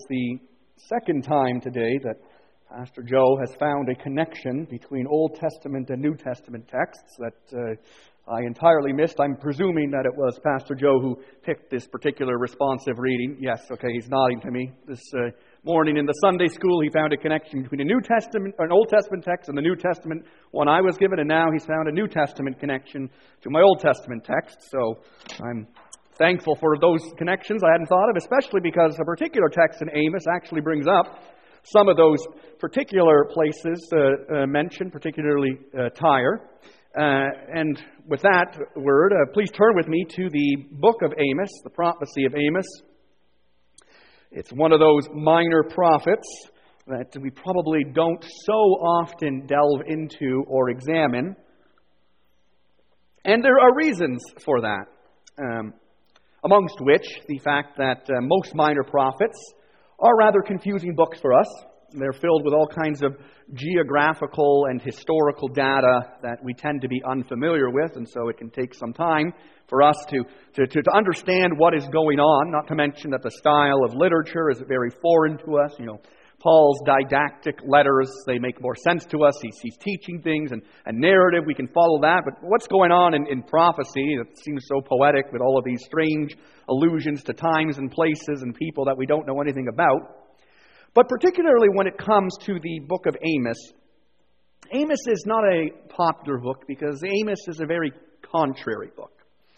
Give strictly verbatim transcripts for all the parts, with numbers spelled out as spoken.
the second time today that Pastor Joe has found a connection between Old Testament and New Testament texts that uh, I entirely missed. I'm presuming that it was Pastor Joe who picked this particular responsive reading. Yes, okay, he's nodding to me. This uh, morning in the Sunday school, he found a connection between a New Testament, or an Old Testament text and the New Testament one I was given, and now he's found a New Testament connection to my Old Testament text. So I'm thankful for those connections I hadn't thought of, especially because a particular text in Amos actually brings up some of those particular places uh, uh, mentioned, particularly uh, Tyre. Uh, and with that word, uh, please turn with me to the book of Amos, the prophecy of Amos. It's one of those minor prophets that we probably don't so often delve into or examine. And there are reasons for that. Um, amongst which, the fact that uh, most minor prophets are rather confusing books for us. They're filled with all kinds of geographical and historical data that we tend to be unfamiliar with, and so it can take some time for us to, to, to understand what is going on, not to mention that the style of literature is very foreign to us. You know, Paul's didactic letters, they make more sense to us. He's, he's teaching things, and, and narrative, we can follow that. But what's going on in, in prophecy that seems so poetic with all of these strange allusions to times and places and people that we don't know anything about? But particularly when it comes to the book of Amos, Amos is not a popular book because Amos is a very contrary book.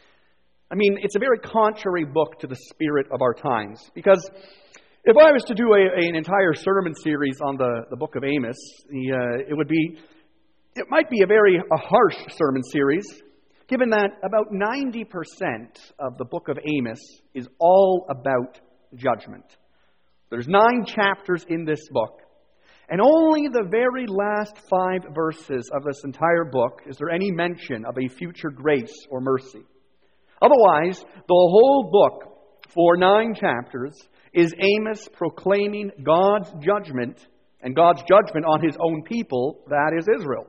I mean, it's a very contrary book to the spirit of our times. Because if I was to do a, an entire sermon series on the, the book of Amos, the, uh, it would be, it might be a very a harsh sermon series, given that about ninety percent of the book of Amos is all about judgment. There's nine chapters in this book, and only the very last five verses of this entire book is there any mention of a future grace or mercy. Otherwise, the whole book, for nine chapters, is Amos proclaiming God's judgment, and God's judgment on His own people, that is Israel.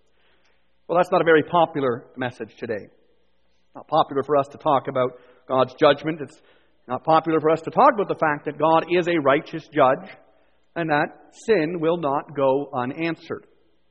Well, that's not a very popular message today. Not popular for us to talk about God's judgment. It's not popular for us to talk about the fact that God is a righteous judge and that sin will not go unanswered.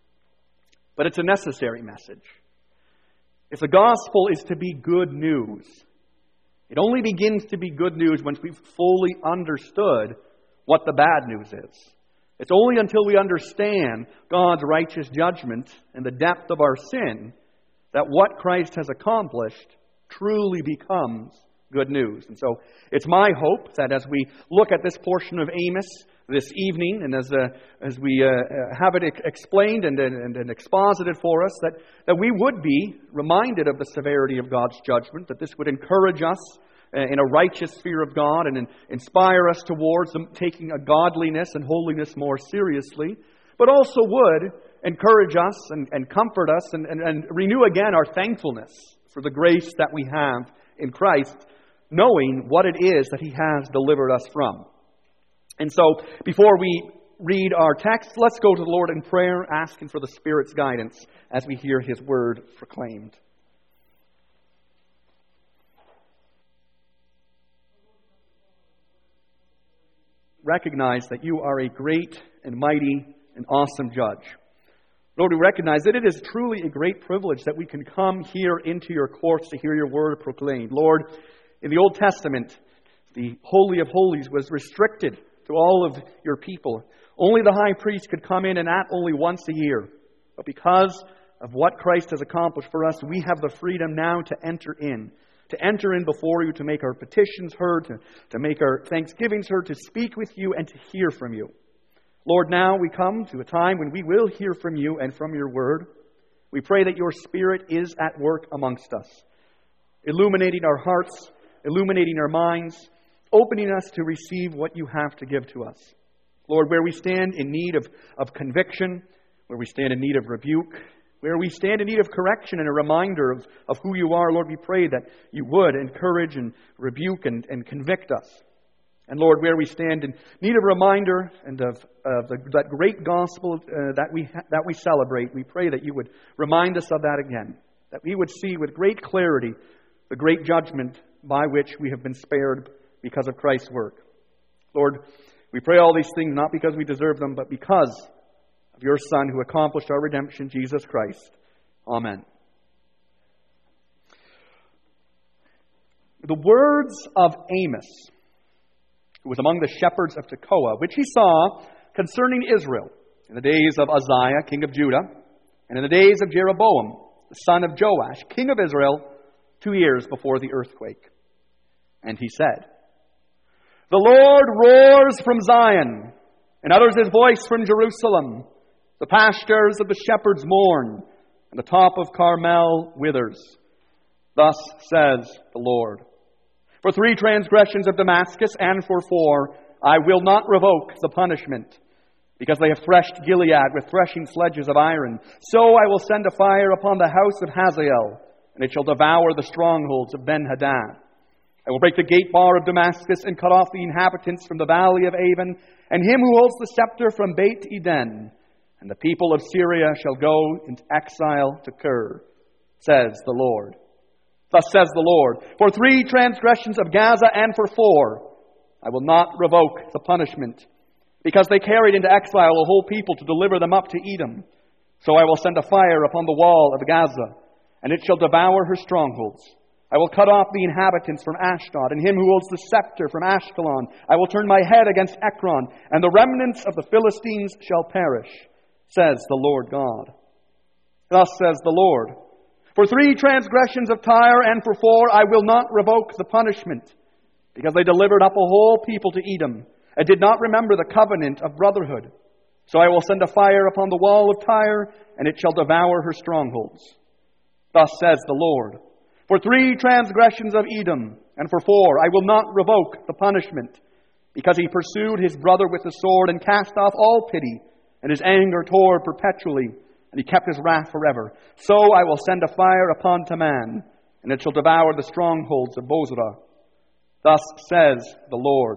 But it's a necessary message. If the gospel is to be good news, it only begins to be good news once we've fully understood what the bad news is. It's only until we understand God's righteous judgment and the depth of our sin that what Christ has accomplished truly becomes good news. And so it's my hope that as we look at this portion of Amos this evening, and as uh, as we uh, have it explained and, and, and exposited for us, that, that we would be reminded of the severity of God's judgment, that this would encourage us in a righteous fear of God and inspire us towards taking a godliness and holiness more seriously, but also would encourage us and, and comfort us and, and, and renew again our thankfulness for the grace that we have in Christ, knowing what it is that He has delivered us from. And so, before we read our text, let's go to the Lord in prayer, asking for the Spirit's guidance as we hear His word proclaimed. Recognize that You are a great and mighty and awesome judge. Lord, we recognize that it is truly a great privilege that we can come here into Your courts to hear Your word proclaimed. Lord, in the Old Testament, the Holy of Holies was restricted to all of Your people. Only the high priest could come in, and that only once a year. But because of what Christ has accomplished for us, we have the freedom now to enter in. To enter in before You, to make our petitions heard, to, to make our thanksgivings heard, to speak with You, and to hear from You. Lord, now we come to a time when we will hear from You and from Your word. We pray that Your Spirit is at work amongst us, illuminating our hearts, illuminating our minds, opening us to receive what You have to give to us. Lord, where we stand in need of, of conviction, where we stand in need of rebuke, where we stand in need of correction and a reminder of, of who You are, Lord, we pray that You would encourage and rebuke and, and convict us. And Lord, where we stand in need of a reminder and of, of the, that great gospel uh, that we ha- that we celebrate, we pray that You would remind us of that again, that we would see with great clarity the great judgment by which we have been spared because of Christ's work. Lord, We pray all these things not because we deserve them, but because of your Son who accomplished our redemption, Jesus Christ. Amen. The words of Amos, who was among the shepherds of Tekoa, which he saw concerning Israel in the days of Uzziah, king of Judah, and in the days of Jeroboam, the son of Joash, king of Israel, two years before the earthquake. And he said, "The Lord roars from Zion, and utters his voice from Jerusalem. The pastures of the shepherds mourn, and the top of Carmel withers. Thus says the Lord, for three transgressions of Damascus, and for four, I will not revoke the punishment. Because they have threshed Gilead with threshing sledges of iron, so I will send a fire upon the house of Hazael, and it shall devour the strongholds of Ben-Hadad. I will break the gate bar of Damascus, and cut off the inhabitants from the valley of Avon, and him who holds the scepter from Beit Eden. And the people of Syria shall go into exile to Kir, says the Lord. Thus says the Lord, for three transgressions of Gaza, and for four, I will not revoke the punishment. Because they carried into exile a whole people to deliver them up to Edom. So I will send a fire upon the wall of Gaza, and it shall devour her strongholds. I will cut off the inhabitants from Ashdod, and him who holds the scepter from Ashkelon. I will turn my head against Ekron, and the remnants of the Philistines shall perish, says the Lord God. Thus says the Lord, for three transgressions of Tyre, and for four, I will not revoke the punishment, because they delivered up a whole people to Edom, and did not remember the covenant of brotherhood. So I will send a fire upon the wall of Tyre, and it shall devour her strongholds. Thus says the Lord, for three transgressions of Edom, and for four, I will not revoke the punishment, because he pursued his brother with the sword, and cast off all pity, and his anger tore perpetually, and he kept his wrath forever. So I will send a fire upon Teman, and it shall devour the strongholds of Bozrah. Thus says the Lord,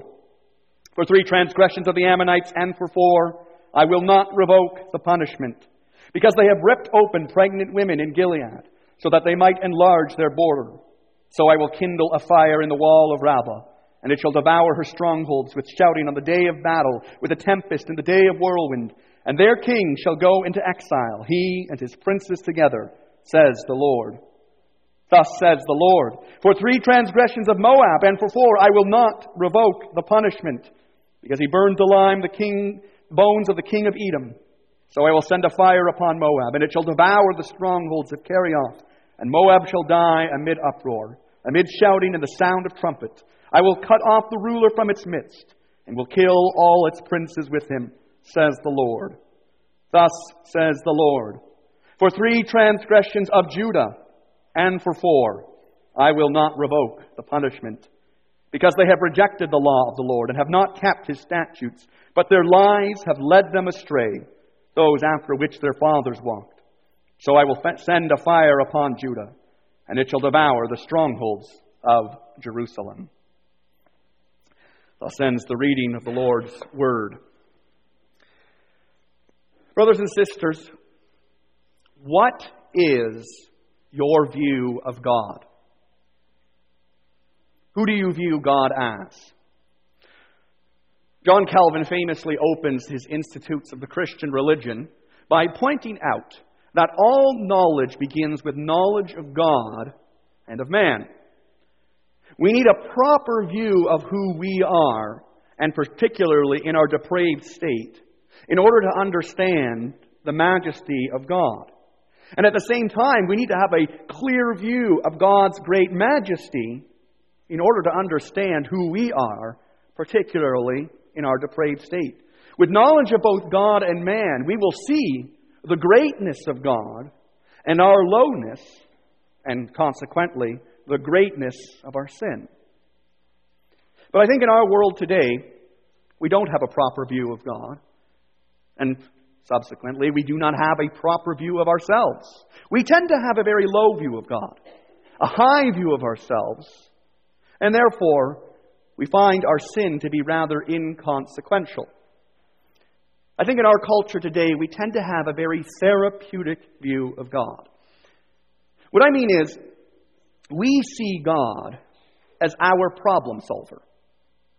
for three transgressions of the Ammonites, and for four, I will not revoke the punishment, because they have ripped open pregnant women in Gilead, so that they might enlarge their border. So I will kindle a fire in the wall of Rabbah, and it shall devour her strongholds with shouting on the day of battle, with a tempest in the day of whirlwind. And their king shall go into exile, he and his princes together, says the Lord. Thus says the Lord, for three transgressions of Moab, and for four, I will not revoke the punishment, because he burned to lime the king, bones of the king of Edom. So I will send a fire upon Moab, and it shall devour the strongholds of Kerioth, and Moab shall die amid uproar, amid shouting and the sound of trumpet. I will cut off the ruler from its midst, and will kill all its princes with him, says the Lord. Thus says the Lord, for three transgressions of Judah, and for four, I will not revoke the punishment. Because they have rejected the law of the Lord, and have not kept his statutes, but their lies have led them astray, those after which their fathers walked. So I will send a fire upon Judah, and it shall devour the strongholds of Jerusalem. Thus ends the reading of the Lord's word. Brothers and sisters, what is your view of God? Who do you view God as? John Calvin famously opens his Institutes of the Christian Religion by pointing out that all knowledge begins with knowledge of God and of man. We need a proper view of who we are, and particularly in our depraved state, in order to understand the majesty of God. And at the same time, we need to have a clear view of God's great majesty in order to understand who we are, particularly in our depraved state. With knowledge of both God and man, we will see the greatness of God and our lowness, and consequently, the greatness of our sin. But I think in our world today, we don't have a proper view of God. And subsequently, we do not have a proper view of ourselves. We tend to have a very low view of God, a high view of ourselves, and therefore, we find our sin to be rather inconsequential. I think in our culture today, we tend to have a very therapeutic view of God. What I mean is, we see God as our problem solver.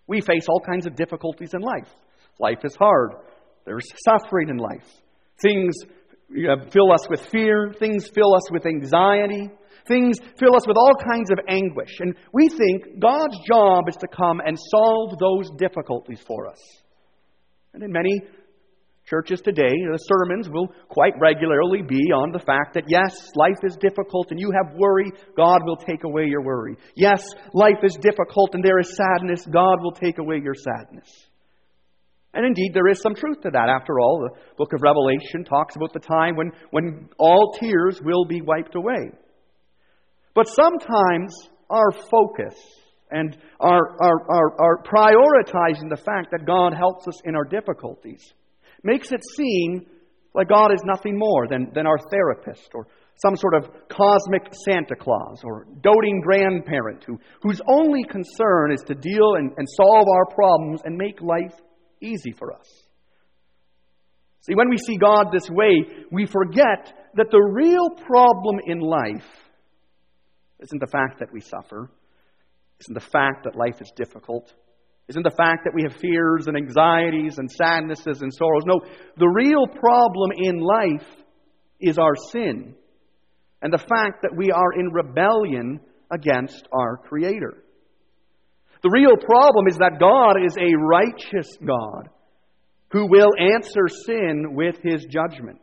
We face all kinds of difficulties in life. Life is hard. There's suffering in life. Things fill us with fear. Things fill us with anxiety. Things fill us with all kinds of anguish. And we think God's job is to come and solve those difficulties for us. And in many churches today, the sermons will quite regularly be on the fact that yes, life is difficult and you have worry, God will take away your worry. Yes, life is difficult and there is sadness, God will take away your sadness. And indeed, there is some truth to that. After all, the book of Revelation talks about the time when, when all tears will be wiped away. But sometimes our focus and our, our, our, our prioritizing the fact that God helps us in our difficulties makes it seem like God is nothing more than, than our therapist or some sort of cosmic Santa Claus or doting grandparent who, whose only concern is to deal and, and solve our problems and make life easy for us. See, when we see God this way, we forget that the real problem in life isn't the fact that we suffer, isn't the fact that life is difficult, isn't the fact that we have fears and anxieties and sadnesses and sorrows. No, the real problem in life is our sin and the fact that we are in rebellion against our Creator. The real problem is that God is a righteous God who will answer sin with His judgment.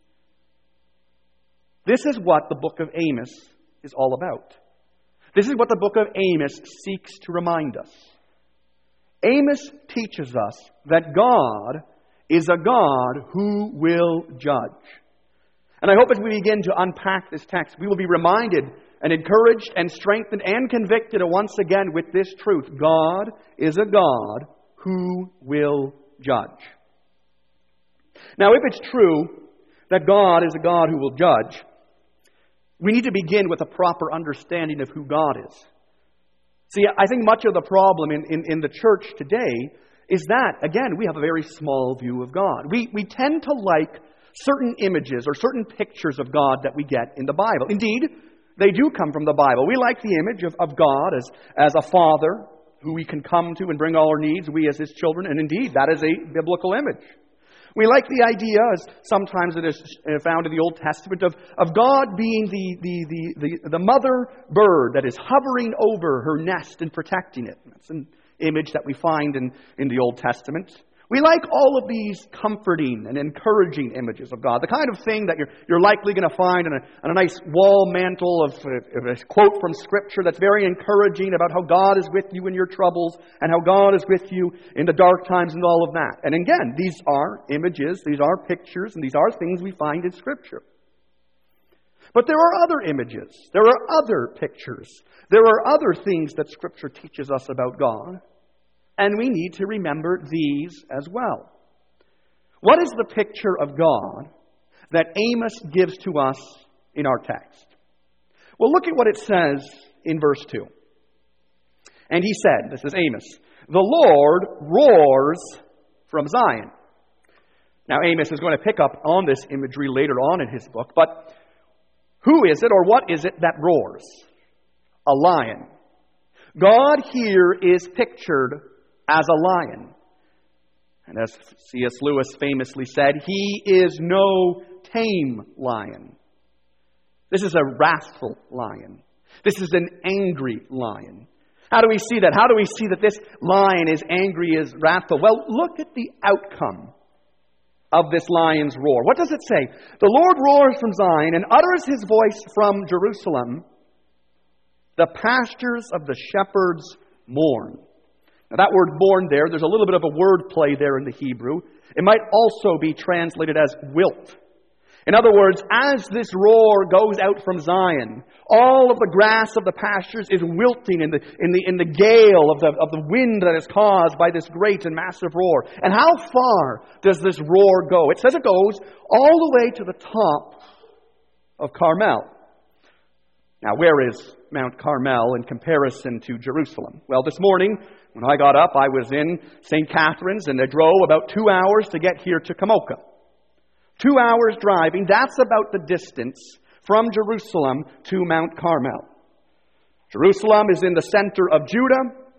This is what the book of Amos is all about. This is what the book of Amos seeks to remind us. Amos teaches us that God is a God who will judge. And I hope as we begin to unpack this text, we will be reminded and encouraged and strengthened and convicted once again with this truth. God is a God who will judge. Now, if it's true that God is a God who will judge, we need to begin with a proper understanding of who God is. See, I think much of the problem in, in, in the church today is that, again, we have a very small view of God. We, we tend to like certain images or certain pictures of God that we get in the Bible. Indeed, they do come from the Bible. We like the image of, of God as, as a father who we can come to and bring all our needs, we as His children. And indeed, that is a biblical image. We like the idea, as sometimes it is found in the Old Testament, of, of God being the, the, the, the, the mother bird that is hovering over her nest and protecting it. That's an image that we find in, in the Old Testament. We like all of these comforting and encouraging images of God, the kind of thing that you're, you're likely going to find on a, on a nice wall mantle of, of a quote from Scripture that's very encouraging about how God is with you in your troubles and how God is with you in the dark times and all of that. And again, these are images, these are pictures, and these are things we find in Scripture. But there are other images, there are other pictures, there are other things that Scripture teaches us about God. And we need to remember these as well. What is the picture of God that Amos gives to us in our text? Well, look at what it says in verse two. And he said, this is Amos, "The Lord roars from Zion." Now, Amos is going to pick up on this imagery later on in his book, but who is it or what is it that roars? A lion. God here is pictured as a lion. And as C S Lewis famously said, He is no tame lion. This is a wrathful lion. This is an angry lion. How do we see that? How do we see that this lion is angry, is wrathful? Well, look at the outcome of this lion's roar. What does it say? "The Lord roars from Zion and utters His voice from Jerusalem. The pastures of the shepherds mourn." Now that word "mourn" there, there's a little bit of a word play there in the Hebrew. It might also be translated as wilt. In other words, as this roar goes out from Zion, all of the grass of the pastures is wilting in the, in the, in the gale of the, of the wind that is caused by this great and massive roar. And how far does this roar go? It says it goes all the way to the top of Carmel. Now, where is Mount Carmel in comparison to Jerusalem? Well, this morning, when I got up, I was in Saint Catharines, and I drove about two hours to get here to Kamoka. Two hours driving, that's about the distance from Jerusalem to Mount Carmel. Jerusalem is in the center of Judah,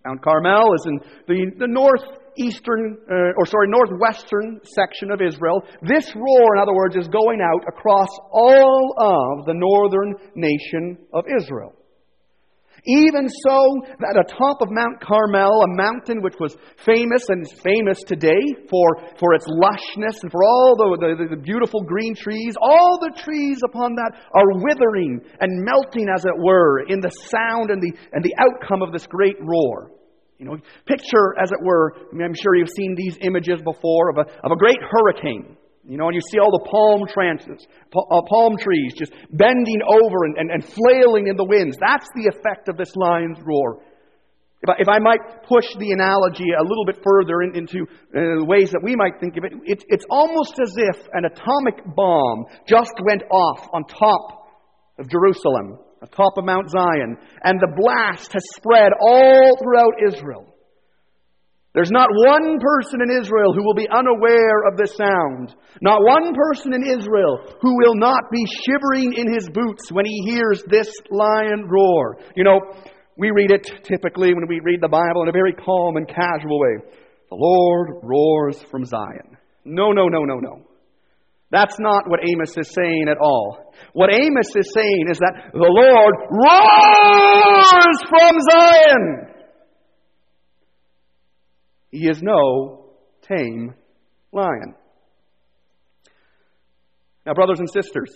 Mount Carmel is in the, the northeastern, uh, or sorry, northwestern section of Israel. This roar, in other words, is going out across all of the northern nation of Israel. Even so, at the top of Mount Carmel, a mountain which was famous and is famous today for, for its lushness and for all the, the, the beautiful green trees, all the trees upon that are withering and melting, as it were, in the sound and the, and the outcome of this great roar. You know, picture, as it were, I mean, I'm sure you've seen these images before of a, of a great hurricane. You know, and you see all the palm branches, palm trees just bending over and, and, and flailing in the winds. That's the effect of this lion's roar. If I, if I might push the analogy a little bit further in, into uh, ways that we might think of it, it, it's almost as if an atomic bomb just went off on top of Jerusalem, on top of Mount Zion, and the blast has spread all throughout Israel. There's not one person in Israel who will be unaware of this sound. Not one person in Israel who will not be shivering in his boots when he hears this lion roar. You know, we read it typically when we read the Bible in a very calm and casual way. The Lord roars from Zion. No, no, no, no, no. That's not what Amos is saying at all. What Amos is saying is that the Lord roars from Zion. He is no tame lion. Now, brothers and sisters,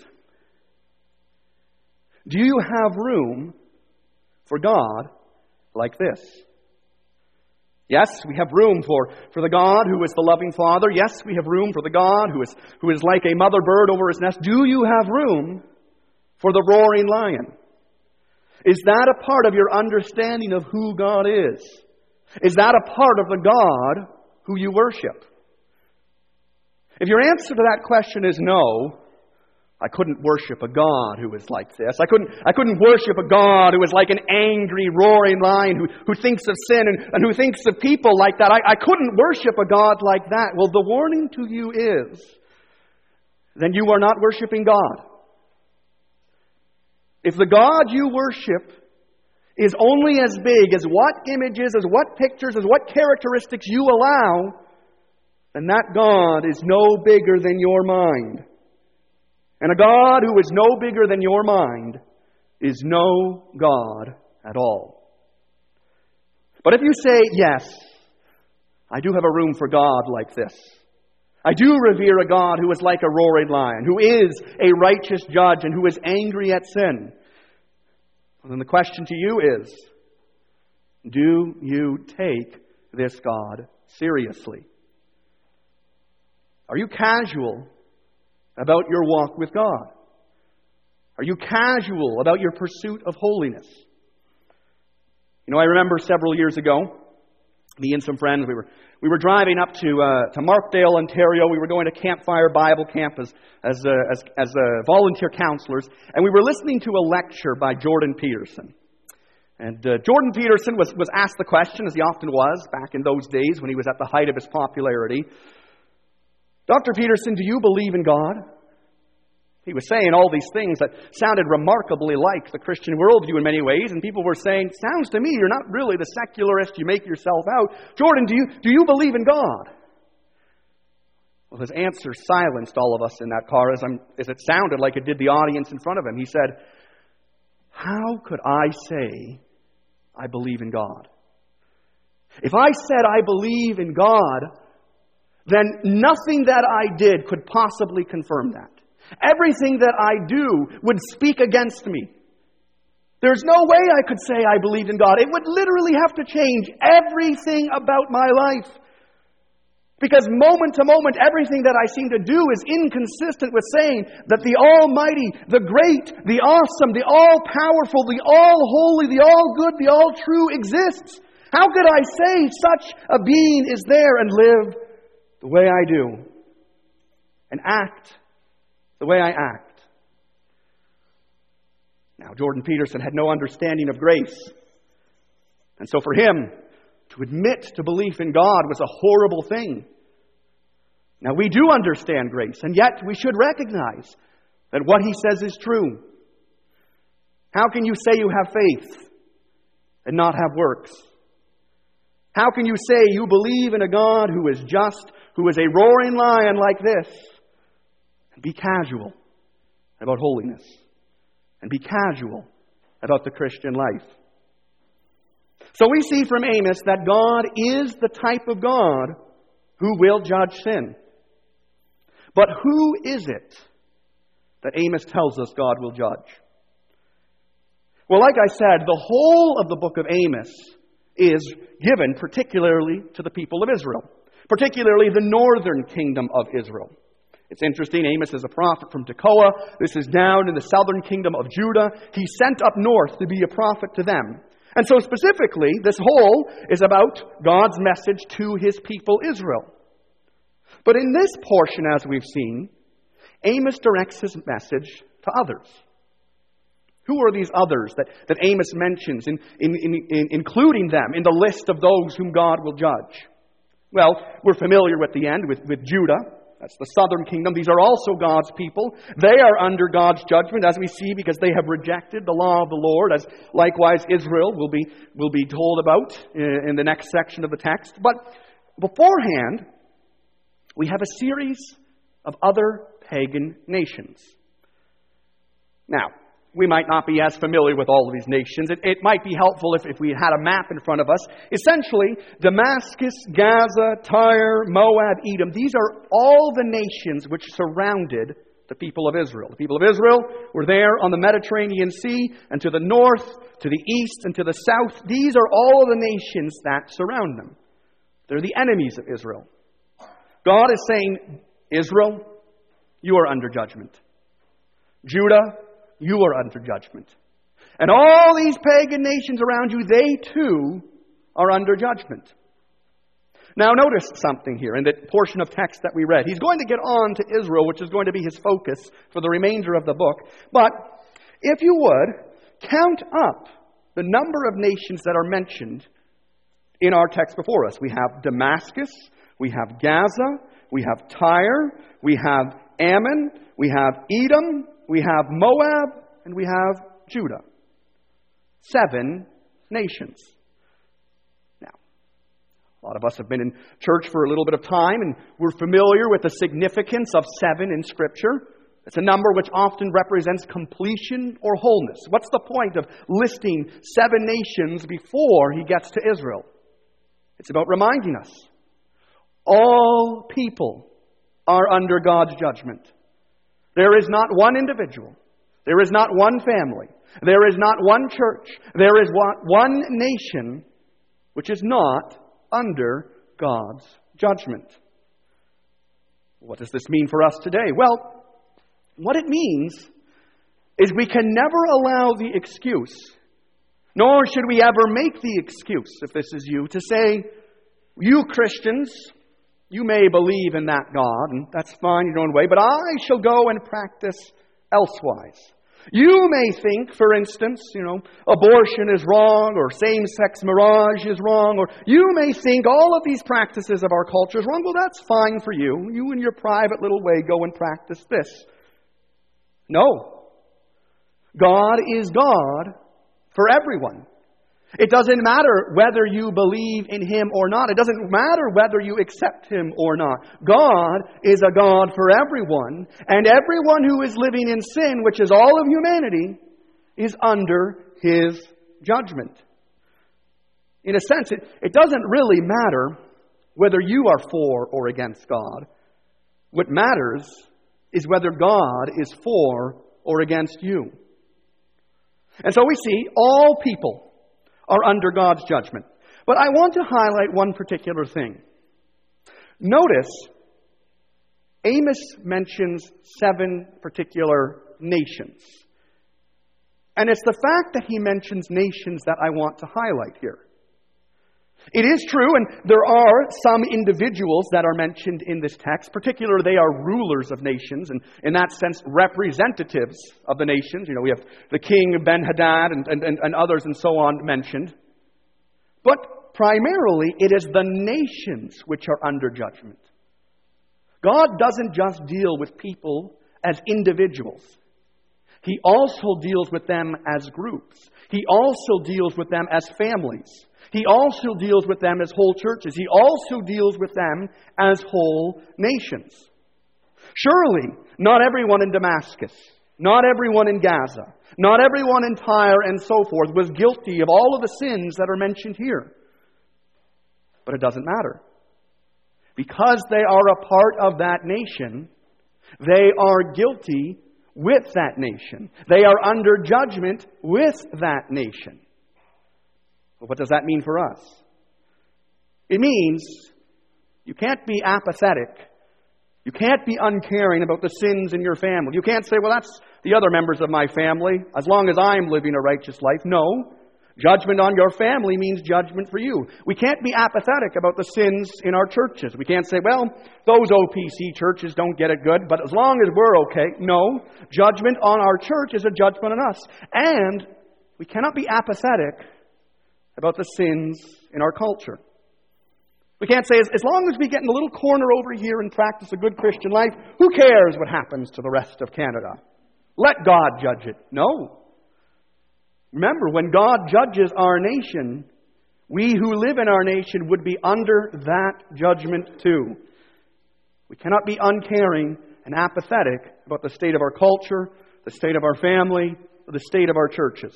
do you have room for God like this? Yes, we have room for, for the God who is the loving Father. Yes, we have room for the God who is, who is like a mother bird over his nest. Do you have room for the roaring lion? Is that a part of your understanding of who God is? Is that a part of the God who you worship? If your answer to that question is no, I couldn't worship a God who is like this. I couldn't, I couldn't worship a God who is like an angry, roaring lion who, who thinks of sin and, and who thinks of people like that. I, I couldn't worship a God like that. Well, the warning to you is, then you are not worshiping God. If the God you worship is only as big as what images, as what pictures, as what characteristics you allow, then that God is no bigger than your mind. And a God who is no bigger than your mind is no God at all. But if you say, yes, I do have a room for God like this. I do revere a God who is like a roaring lion, who is a righteous judge and who is angry at sin. Well, then the question to you is, do you take this God seriously? Are you casual about your walk with God? Are you casual about your pursuit of holiness? You know, I remember several years ago, me and some friends, we were we were driving up to uh, to Markdale, Ontario. We were going to Campfire Bible Camp as as uh, as, as uh, volunteer counselors, and we were listening to a lecture by Jordan Peterson. And uh, Jordan Peterson was was asked the question, as he often was back in those days when he was at the height of his popularity. Doctor Peterson, do you believe in God? He was saying all these things that sounded remarkably like the Christian worldview in many ways, and people were saying, sounds to me you're not really the secularist you make yourself out. Jordan, do you, do you believe in God? Well, his answer silenced all of us in that car as, I'm, as it sounded like it did the audience in front of him. He said, how could I say I believe in God? If I said I believe in God, then nothing that I did could possibly confirm that. Everything that I do would speak against me. There's no way I could say I believed in God. It would literally have to change everything about my life. Because moment to moment, everything that I seem to do is inconsistent with saying that the Almighty, the Great, the Awesome, the All-Powerful, the All-Holy, the All-Good, the All-True exists. How could I say such a being is there and live the way I do and act the way I act? Now, Jordan Peterson had no understanding of grace. And so for him to admit to belief in God was a horrible thing. Now, we do understand grace, and yet we should recognize that what he says is true. How can you say you have faith and not have works? How can you say you believe in a God who is just, who is a roaring lion like this, and be casual about holiness, and be casual about the Christian life? So we see from Amos that God is the type of God who will judge sin. But who is it that Amos tells us God will judge? Well, like I said, the whole of the book of Amos is given particularly to the people of Israel, particularly the northern kingdom of Israel. It's interesting, Amos is a prophet from Tekoa. This is down in the southern kingdom of Judah. He's sent up north to be a prophet to them. And so specifically, this whole is about God's message to His people Israel. But in this portion, as we've seen, Amos directs his message to others. Who are these others that, that Amos mentions, in, in, in, in, including them in the list of those whom God will judge? Well, we're familiar with the end, with, with Judah. That's the southern kingdom. These are also God's people. They are under God's judgment, as we see, because they have rejected the law of the Lord, as likewise Israel will be, will be told about in, in the next section of the text. But beforehand, we have a series of other pagan nations. Now, we might not be as familiar with all of these nations. It, it might be helpful if, if we had a map in front of us. Essentially, Damascus, Gaza, Tyre, Moab, Edom, these are all the nations which surrounded the people of Israel. The people of Israel were there on the Mediterranean Sea, and to the north, to the east, and to the south. These are all the nations that surround them. They're the enemies of Israel. God is saying, Israel, you are under judgment. Judah, you are under judgment. And all these pagan nations around you, they too are under judgment. Now notice something here in the portion of text that we read. He's going to get on to Israel, which is going to be his focus for the remainder of the book. But if you would, count up the number of nations that are mentioned in our text before us. We have Damascus, we have Gaza, we have Tyre, we have Ammon, we have Edom, we have Moab, and we have Judah. Seven nations. Now, a lot of us have been in church for a little bit of time, and we're familiar with the significance of seven in Scripture. It's a number which often represents completion or wholeness. What's the point of listing seven nations before he gets to Israel? It's about reminding us. All people are under God's judgment. There is not one individual. There is not one family. There is not one church. There is one nation which is not under God's judgment. What does this mean for us today? Well, what it means is we can never allow the excuse, nor should we ever make the excuse, if this is you, to say, you Christians, you may believe in that God, and that's fine in your own way, but I shall go and practice elsewise. You may think, for instance, you know, abortion is wrong, or same-sex marriage is wrong, or you may think all of these practices of our culture is wrong. Well, that's fine for you. You in your private little way go and practice this. No. God is God for everyone. It doesn't matter whether you believe in Him or not. It doesn't matter whether you accept Him or not. God is a God for everyone. And everyone who is living in sin, which is all of humanity, is under His judgment. In a sense, it, it doesn't really matter whether you are for or against God. What matters is whether God is for or against you. And so we see all people are under God's judgment. But I want to highlight one particular thing. Notice, Amos mentions seven particular nations. And it's the fact that he mentions nations that I want to highlight here. It is true, and there are some individuals that are mentioned in this text. Particularly, they are rulers of nations, and in that sense, representatives of the nations. You know, we have the king Ben-Hadad and, and, and others and so on mentioned. But primarily, it is the nations which are under judgment. God doesn't just deal with people as individuals. He also deals with them as groups. He also deals with them as families. He also deals with them as whole churches. He also deals with them as whole nations. Surely, not everyone in Damascus, not everyone in Gaza, not everyone in Tyre and so forth was guilty of all of the sins that are mentioned here. But it doesn't matter. Because they are a part of that nation, they are guilty with that nation. They are under judgment with that nation. Well, what does that mean for us? It means you can't be apathetic. You can't be uncaring about the sins in your family. You can't say, well, that's the other members of my family, as long as I'm living a righteous life. No. Judgment on your family means judgment for you. We can't be apathetic about the sins in our churches. We can't say, well, those O P C churches don't get it good, but as long as we're okay. No. Judgment on our church is a judgment on us. And we cannot be apathetic about the sins in our culture. We can't say, as, as long as we get in a little corner over here and practice a good Christian life, who cares what happens to the rest of Canada? Let God judge it. No. Remember, when God judges our nation, we who live in our nation would be under that judgment too. We cannot be uncaring and apathetic about the state of our culture, the state of our family, or the state of our churches.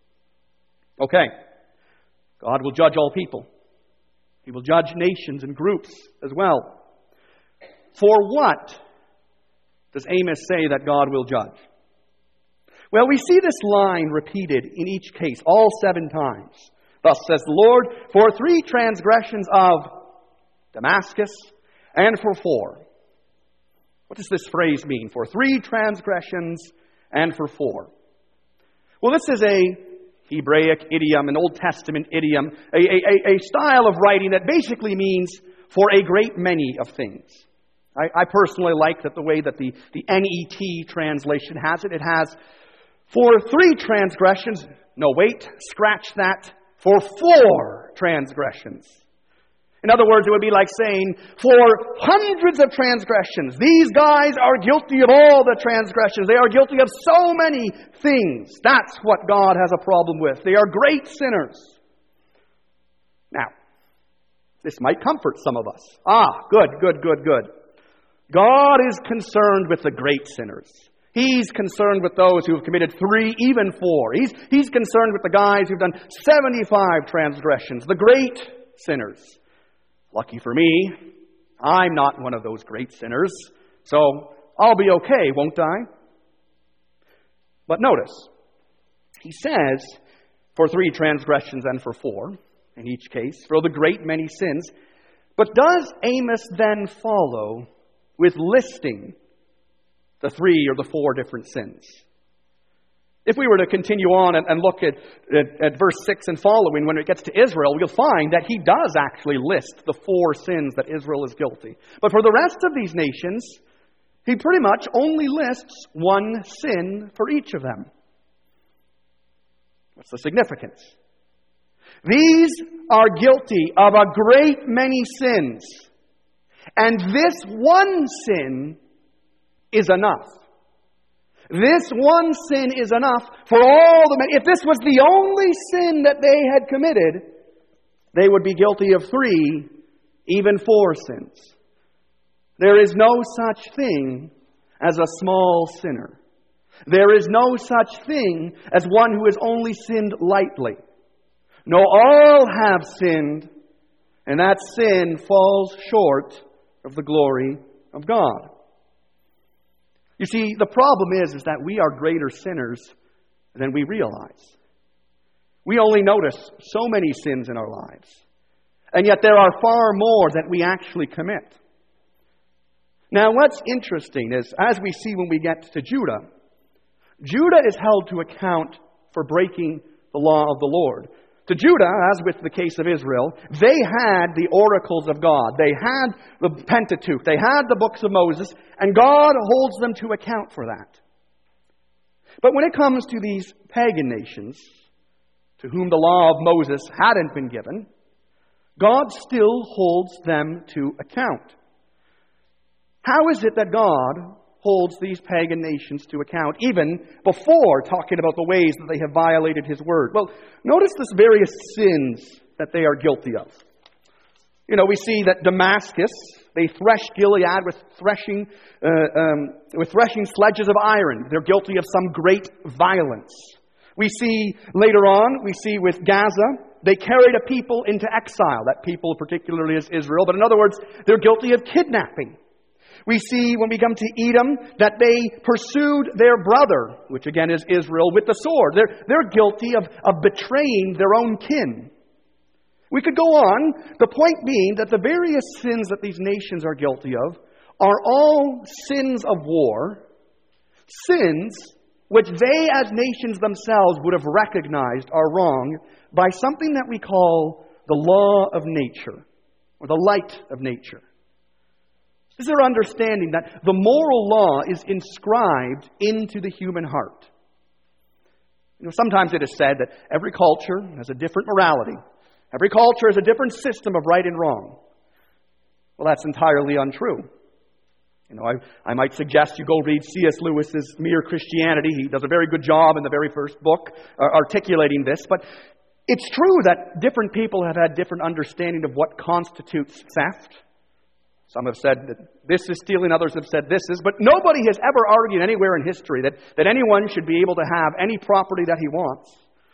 Okay. God will judge all people. He will judge nations and groups as well. For what does Amos say that God will judge? Well, we see this line repeated in each case, all seven times. Thus says the Lord, for three transgressions of Damascus, and for four. What does this phrase mean? For three transgressions, and for four. Well, this is a Hebraic idiom, an Old Testament idiom, a, a, a style of writing that basically means for a great many of things. I, I personally like that the way that the, the N E T translation has it. It has for three transgressions. No, wait, scratch that. For four transgressions. In other words, it would be like saying, for hundreds of transgressions. These guys are guilty of all the transgressions. They are guilty of so many things. That's what God has a problem with. They are great sinners. Now, this might comfort some of us. Ah, good, good, good, good. God is concerned with the great sinners. He's concerned with those who have committed three, even four. He's, he's concerned with the guys who've done seventy-five transgressions, the great sinners. Lucky for me, I'm not one of those great sinners, so I'll be okay, won't I? But notice, he says, for three transgressions and for four, in each case, for the great many sins. But does Amos then follow with listing the three or the four different sins? If we were to continue on and, and look at, at, at verse six and following, when it gets to Israel, you'll find that he does actually list the four sins that Israel is guilty. But for the rest of these nations, he pretty much only lists one sin for each of them. What's the significance? These are guilty of a great many sins. And this one sin is enough. This one sin is enough for all the many. If this was the only sin that they had committed, they would be guilty of three, even four sins. There is no such thing as a small sinner. There is no such thing as one who has only sinned lightly. No, all have sinned, and that sin falls short of the glory of God. You see, the problem is, is that we are greater sinners than we realize. We only notice so many sins in our lives. And yet there are far more that we actually commit. Now, what's interesting is, as we see when we get to Judah, Judah is held to account for breaking the law of the Lord. To Judah, as with the case of Israel, they had the oracles of God. They had the Pentateuch. They had the books of Moses, and God holds them to account for that. But when it comes to these pagan nations, to whom the law of Moses hadn't been given, God still holds them to account. How is it that God holds these pagan nations to account, even before talking about the ways that they have violated His word? Well, notice the various sins that they are guilty of. You know, we see that Damascus, they thresh Gilead with threshing, uh, um, with threshing sledges of iron. They're guilty of some great violence. We see later on, we see with Gaza, they carried a people into exile. That people particularly is Israel. But in other words, they're guilty of kidnapping. We see when we come to Edom that they pursued their brother, which again is Israel, with the sword. They're, they're guilty of, of betraying their own kin. We could go on, the point being that the various sins that these nations are guilty of are all sins of war, sins which they as nations themselves would have recognized are wrong by something that we call the law of nature, or the light of nature. This is our understanding that the moral law is inscribed into the human heart. You know, sometimes it is said that every culture has a different morality. Every culture has a different system of right and wrong. Well, that's entirely untrue. You know, I, I might suggest you go read C S Lewis's Mere Christianity. He does a very good job in the very first book uh, articulating this. But it's true that different people have had different understanding of what constitutes theft. Some have said that this is stealing, others have said this is. But nobody has ever argued anywhere in history that, that anyone should be able to have any property that he wants.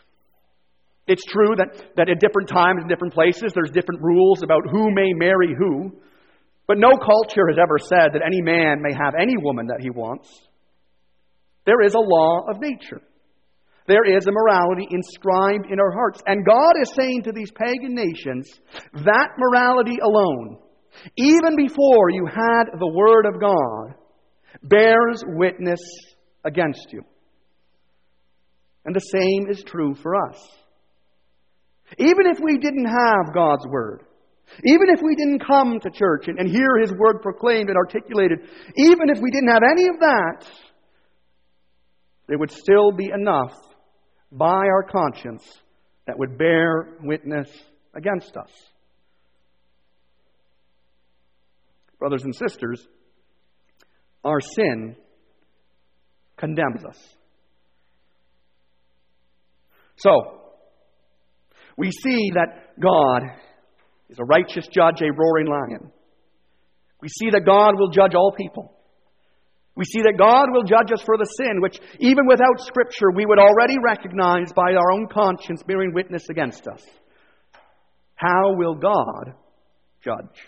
It's true that, that at different times and different places there's different rules about who may marry who. But no culture has ever said that any man may have any woman that he wants. There is a law of nature. There is a morality inscribed in our hearts. And God is saying to these pagan nations, that morality alone, even before you had the Word of God, bears witness against you. And the same is true for us. Even if we didn't have God's Word, even if we didn't come to church and, and hear His Word proclaimed and articulated, even if we didn't have any of that, there would still be enough by our conscience that would bear witness against us. Brothers and sisters, our sin condemns us. So, we see that God is a righteous judge, a roaring lion. We see that God will judge all people. We see that God will judge us for the sin, which even without Scripture we would already recognize by our own conscience bearing witness against us. How will God judge?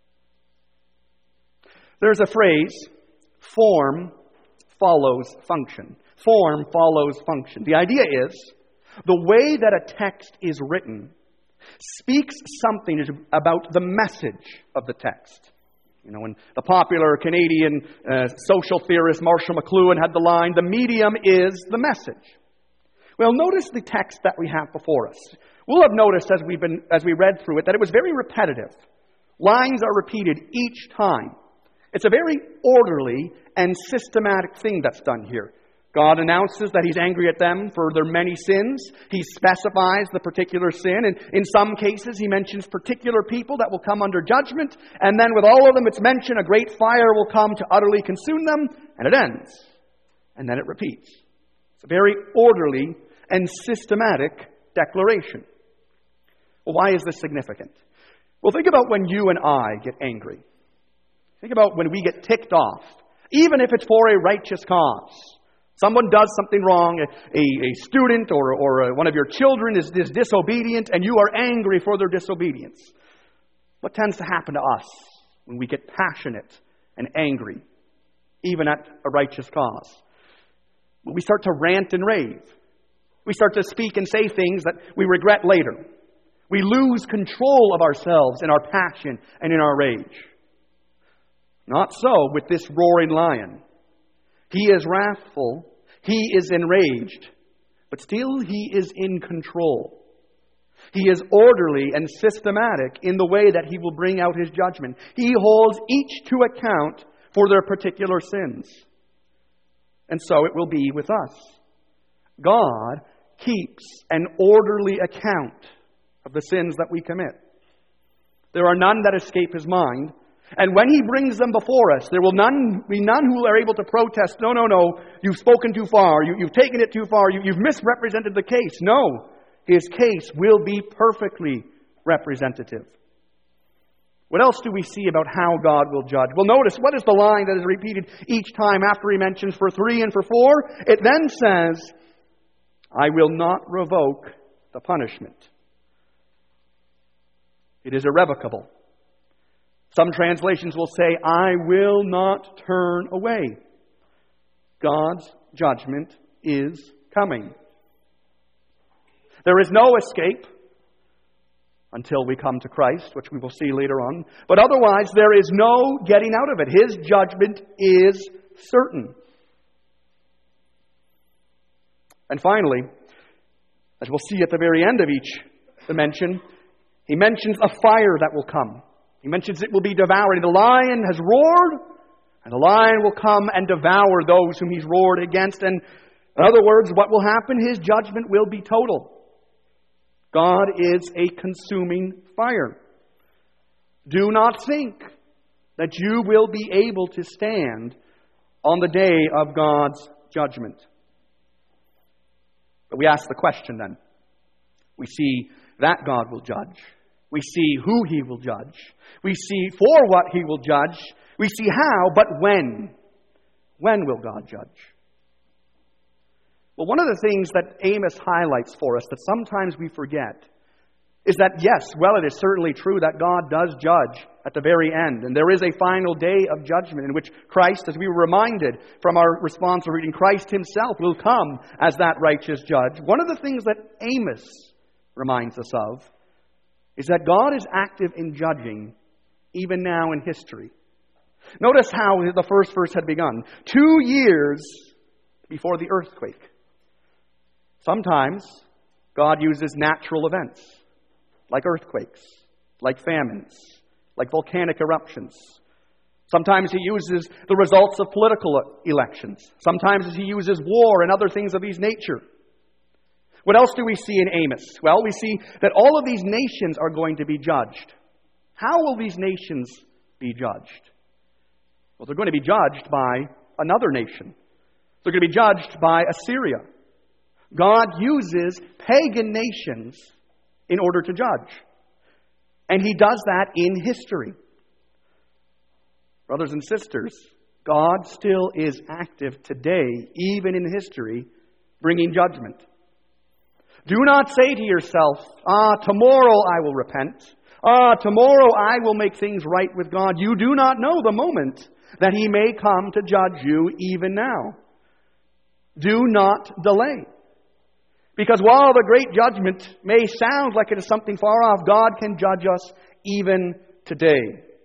There's a phrase, form follows function. Form follows function. The idea is, the way that a text is written speaks something about the message of the text. You know, when the popular Canadian uh, social theorist Marshall McLuhan had the line, the medium is the message. Well, notice the text that we have before us. We'll have noticed as we've been, as we read through it that it was very repetitive. Lines are repeated each time. It's a very orderly and systematic thing that's done here. God announces that He's angry at them for their many sins. He specifies the particular sin. And in some cases, He mentions particular people that will come under judgment. And then with all of them, it's mentioned a great fire will come to utterly consume them. And it ends. And then it repeats. It's a very orderly and systematic declaration. Well, why is this significant? Well, think about when you and I get angry. Think about when we get ticked off, even if it's for a righteous cause. Someone does something wrong, a, a student or, or one of your children is, is disobedient, and you are angry for their disobedience. What tends to happen to us when we get passionate and angry, even at a righteous cause? We start to rant and rave. We start to speak and say things that we regret later. We lose control of ourselves in our passion and in our rage. Not so with this roaring lion. He is wrathful, he is enraged, but still he is in control. He is orderly and systematic in the way that he will bring out his judgment. He holds each to account for their particular sins. And so it will be with us. God keeps an orderly account of the sins that we commit. There are none that escape His mind. And when He brings them before us, there will none be none who are able to protest, no, no, no, you've spoken too far, you, you've taken it too far, you, you've misrepresented the case. No, His case will be perfectly representative. What else do we see about how God will judge? Well, notice, what is the line that is repeated each time after he mentions for three and for four? It then says, I will not revoke the punishment. It is irrevocable. Some translations will say, I will not turn away. God's judgment is coming. There is no escape until we come to Christ, which we will see later on. But otherwise, there is no getting out of it. His judgment is certain. And finally, as we'll see at the very end of each dimension, he mentions a fire that will come. He mentions it will be devoured. The lion has roared, and the lion will come and devour those whom he's roared against. And in other words, what will happen? His judgment will be total. God is a consuming fire. Do not think that you will be able to stand on the day of God's judgment. But we ask the question then. We see that God will judge. We see who he will judge. We see for what he will judge. We see how, but when. When will God judge? Well, one of the things that Amos highlights for us that sometimes we forget is that, yes, well, it is certainly true that God does judge at the very end. And there is a final day of judgment in which Christ, as we were reminded from our responsive reading, Christ himself will come as that righteous judge. One of the things that Amos reminds us of is that God is active in judging even now in history. Notice how the first verse had begun. Two years before the earthquake. Sometimes God uses natural events, like earthquakes, like famines, like volcanic eruptions. Sometimes he uses the results of political elections. Sometimes he uses war and other things of these nature. What else do we see in Amos? Well, we see that all of these nations are going to be judged. How will these nations be judged? Well, they're going to be judged by another nation. They're going to be judged by Assyria. God uses pagan nations in order to judge. And he does that in history. Brothers and sisters, God still is active today, even in history, bringing judgment. Do not say to yourself, ah, tomorrow I will repent. Ah, tomorrow I will make things right with God. You do not know the moment that he may come to judge you even now. Do not delay. Because while the great judgment may sound like it is something far off, God can judge us even today.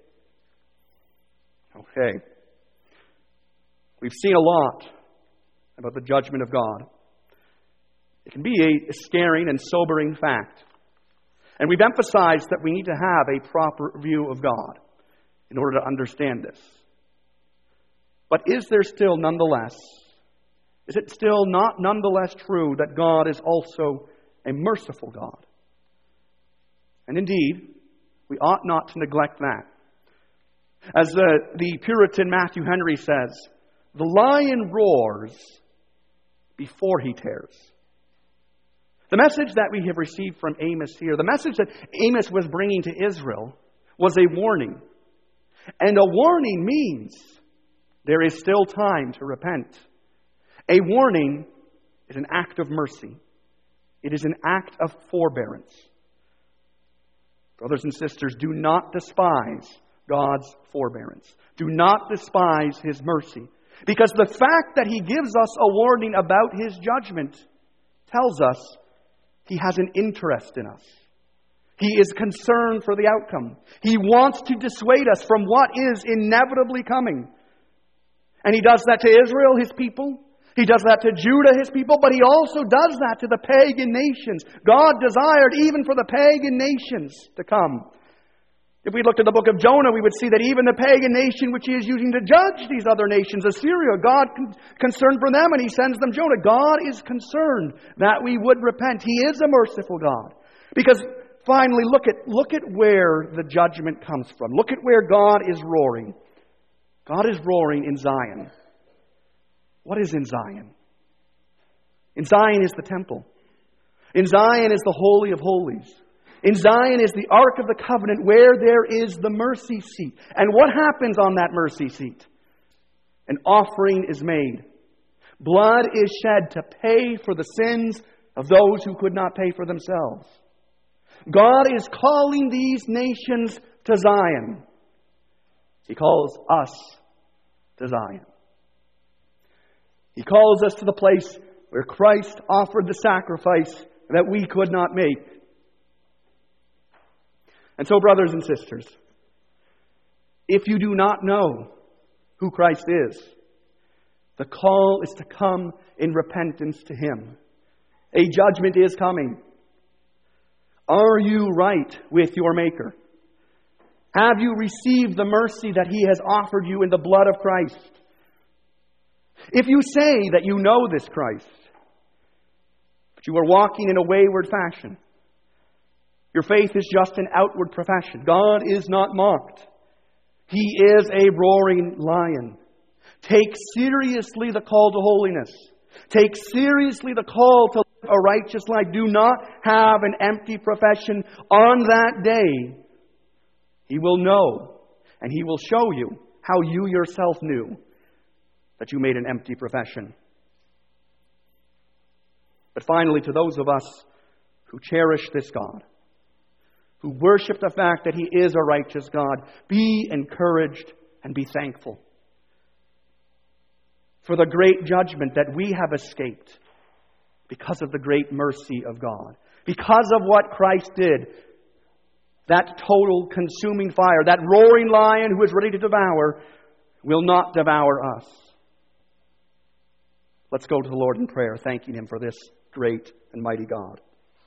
Okay. We've seen a lot about the judgment of God. It can be a scaring and sobering fact. And we've emphasized that we need to have a proper view of God in order to understand this. But is there still nonetheless Is it still not nonetheless true that God is also a merciful God? And indeed, we ought not to neglect that. As the, the Puritan Matthew Henry says, the lion roars before he tears. The message that we have received from Amos here, the message that Amos was bringing to Israel, was a warning. And a warning means there is still time to repent. A warning is an act of mercy. It is an act of forbearance. Brothers and sisters, do not despise God's forbearance. Do not despise his mercy. Because the fact that he gives us a warning about his judgment tells us he has an interest in us. He is concerned for the outcome. He wants to dissuade us from what is inevitably coming. And he does that to Israel, his people. He does that to Judah, his people, but he also does that to the pagan nations. God desired even for the pagan nations to come. If we looked at the book of Jonah, we would see that even the pagan nation which he is using to judge these other nations, Assyria, God con- concerned for them and he sends them Jonah. God is concerned that we would repent. He is a merciful God. Because finally, look at, look at where the judgment comes from. Look at where God is roaring. God is roaring in Zion. What is in Zion? In Zion is the temple. In Zion is the Holy of Holies. In Zion is the Ark of the Covenant, where there is the mercy seat. And what happens on that mercy seat? An offering is made. Blood is shed to pay for the sins of those who could not pay for themselves. God is calling these nations to Zion. He calls us to Zion. He calls us to the place where Christ offered the sacrifice that we could not make. And so, brothers and sisters, if you do not know who Christ is, the call is to come in repentance to Him. A judgment is coming. Are you right with your Maker? Have you received the mercy that He has offered you in the blood of Christ? If you say that you know this Christ, but you are walking in a wayward fashion, your faith is just an outward profession. God is not mocked. He is a roaring lion. Take seriously the call to holiness. Take seriously the call to live a righteous life. Do not have an empty profession. On that day, He will know, and He will show you how you yourself knew that you made an empty profession. But finally, to those of us who cherish this God, who worship the fact that He is a righteous God, be encouraged and be thankful for the great judgment that we have escaped because of the great mercy of God. Because of what Christ did, that total consuming fire, that roaring lion who is ready to devour, will not devour us. Let's go to the Lord in prayer, thanking Him for this great and mighty God.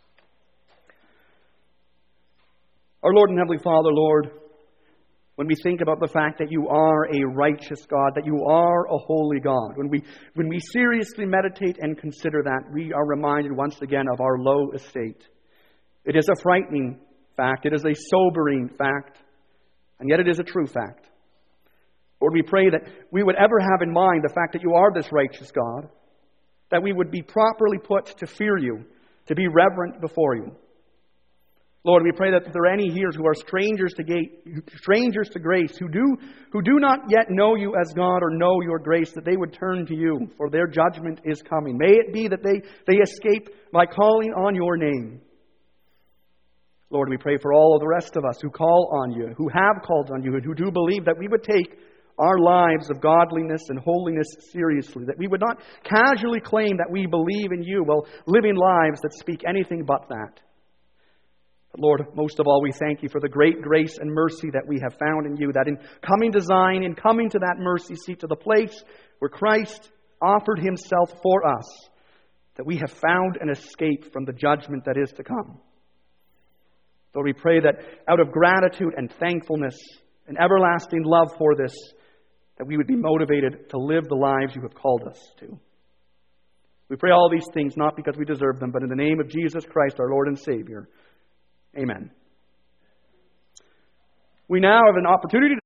Our Lord and Heavenly Father, Lord, when we think about the fact that You are a righteous God, that You are a holy God, when we, when we seriously meditate and consider that, we are reminded once again of our low estate. It is a frightening fact. It is a sobering fact. And yet it is a true fact. Lord, we pray that we would ever have in mind the fact that You are this righteous God, that we would be properly put to fear You, to be reverent before You. Lord, we pray that if there are any here who are strangers to gate, strangers to grace, who do, who do not yet know You as God or know Your grace, that they would turn to You, for their judgment is coming. May it be that they, they escape by calling on Your name. Lord, we pray for all of the rest of us who call on You, who have called on You, and who do believe that we would take our lives of godliness and holiness seriously, that we would not casually claim that we believe in You while living lives that speak anything but that. But Lord, most of all, we thank You for the great grace and mercy that we have found in You, that in coming to Zion, in coming to that mercy seat, to the place where Christ offered Himself for us, that we have found an escape from the judgment that is to come. Lord, we pray that out of gratitude and thankfulness and everlasting love for this, that we would be motivated to live the lives You have called us to. We pray all these things not because we deserve them, but in the name of Jesus Christ, our Lord and Savior. Amen. We now have an opportunity to